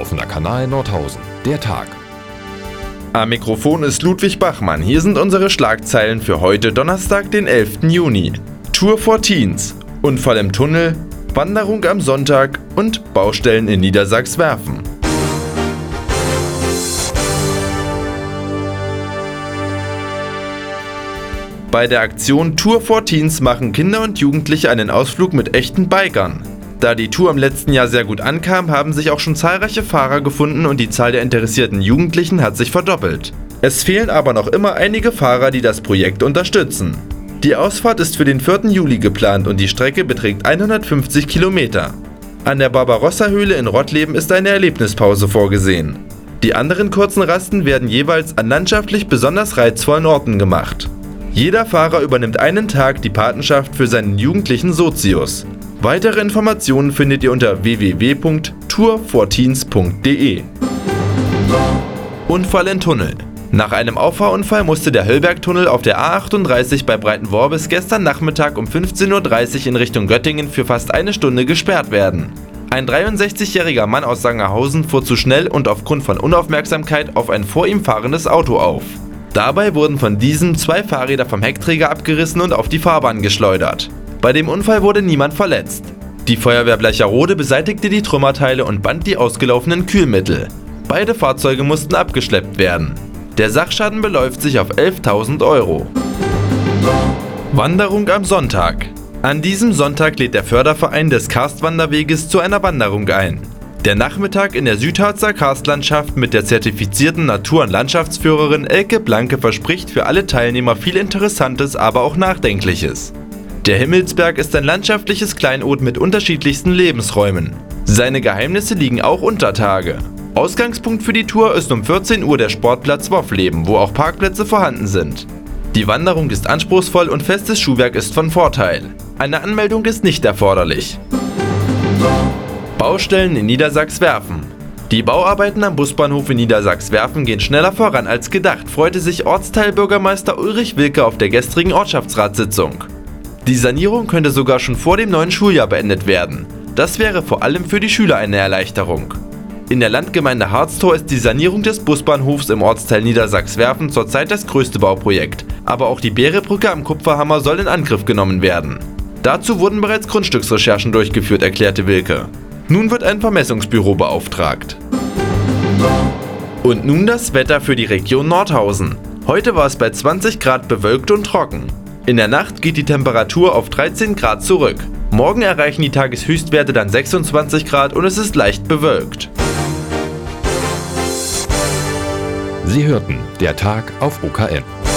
Offener Kanal Nordhausen. Der Tag. Am Mikrofon ist Ludwig Bachmann. Hier sind unsere Schlagzeilen für heute Donnerstag, den 11. Juni. Tour for Teens, Unfall im Tunnel, Wanderung am Sonntag und Baustellen in Niedersachswerfen. Bei der Aktion Tour for Teens machen Kinder und Jugendliche einen Ausflug mit echten Bikern. Da die Tour im letzten Jahr sehr gut ankam, haben sich auch schon zahlreiche Fahrer gefunden und die Zahl der interessierten Jugendlichen hat sich verdoppelt. Es fehlen aber noch immer einige Fahrer, die das Projekt unterstützen. Die Ausfahrt ist für den 4. Juli geplant und die Strecke beträgt 150 Kilometer. An der Barbarossa-Höhle in Rottleben ist eine Erlebnispause vorgesehen. Die anderen kurzen Rasten werden jeweils an landschaftlich besonders reizvollen Orten gemacht. Jeder Fahrer übernimmt einen Tag die Patenschaft für seinen jugendlichen Sozius. Weitere Informationen findet ihr unter www.tourforteens.de. Unfall im Tunnel. Nach einem Auffahrunfall musste der Höllbergtunnel auf der A38 bei Breitenworbis gestern Nachmittag um 15:30 Uhr in Richtung Göttingen für fast eine Stunde gesperrt werden. Ein 63-jähriger Mann aus Sangerhausen fuhr zu schnell und aufgrund von Unaufmerksamkeit auf ein vor ihm fahrendes Auto auf. Dabei wurden von diesem 2 Fahrräder vom Heckträger abgerissen und auf die Fahrbahn geschleudert. Bei dem Unfall wurde niemand verletzt. Die Feuerwehr Bleicherode beseitigte die Trümmerteile und band die ausgelaufenen Kühlmittel. Beide Fahrzeuge mussten abgeschleppt werden. Der Sachschaden beläuft sich auf 11.000 Euro. Wanderung am Sonntag. An diesem Sonntag lädt der Förderverein des Karstwanderweges zu einer Wanderung ein. Der Nachmittag in der Südharzer Karstlandschaft mit der zertifizierten Natur- und Landschaftsführerin Elke Blanke verspricht für alle Teilnehmer viel Interessantes, aber auch Nachdenkliches. Der Himmelsberg ist ein landschaftliches Kleinod mit unterschiedlichsten Lebensräumen. Seine Geheimnisse liegen auch unter Tage. Ausgangspunkt für die Tour ist um 14 Uhr der Sportplatz Woffleben, wo auch Parkplätze vorhanden sind. Die Wanderung ist anspruchsvoll und festes Schuhwerk ist von Vorteil. Eine Anmeldung ist nicht erforderlich. Baustellen in Niedersachswerfen. Die Bauarbeiten am Busbahnhof in Niedersachswerfen gehen schneller voran als gedacht, freute sich Ortsteilbürgermeister Ulrich Wilke auf der gestrigen Ortschaftsratssitzung. Die Sanierung könnte sogar schon vor dem neuen Schuljahr beendet werden. Das wäre vor allem für die Schüler eine Erleichterung. In der Landgemeinde Harztor ist die Sanierung des Busbahnhofs im Ortsteil Niedersachswerfen zurzeit das größte Bauprojekt. Aber auch die Beerebrücke am Kupferhammer soll in Angriff genommen werden. Dazu wurden bereits Grundstücksrecherchen durchgeführt, erklärte Wilke. Nun wird ein Vermessungsbüro beauftragt. Und nun das Wetter für die Region Nordhausen. Heute war es bei 20 Grad bewölkt und trocken. In der Nacht geht die Temperatur auf 13 Grad zurück. Morgen erreichen die Tageshöchstwerte dann 26 Grad und es ist leicht bewölkt. Sie hörten der Tag auf OKN.